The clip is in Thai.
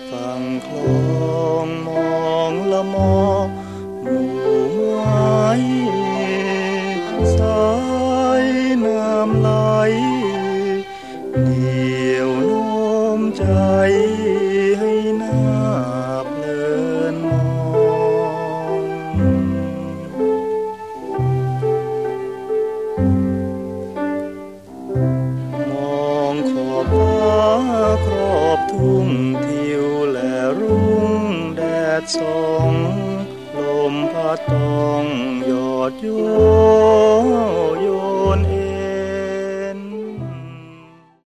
ฝั่งคลองมองละมอหมู่ไม้สายน้ำไหลเหนี่ยวโน้มใจให้น่าเพลินมองมองขอบฟ้าครอบทุ่งทิวและรุ่งแดดส่องลมพัดต้องหยอดโยโยนเอ